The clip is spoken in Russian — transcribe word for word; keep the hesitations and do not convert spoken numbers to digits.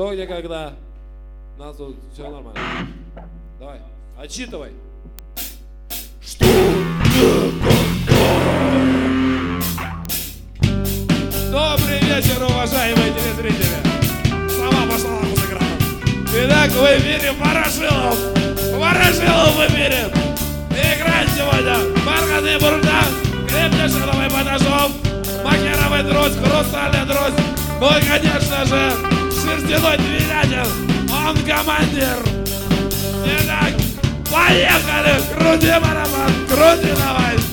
Что, где, когда. У нас тут все нормально. Давай, отчитывай. Что, где, когда. Добрый вечер, уважаемые телезрители. Сама пошла музыка. Итак, в эфире Ворошилов. Ворошилов в эфире. Играть сегодня бархатный бурда, крепкий Баташов, макеровый труд, хрустальный труд. Ну и, конечно же, шерстяной двигатель. Он командир. Итак, поехали. Крути барабан, крути давай.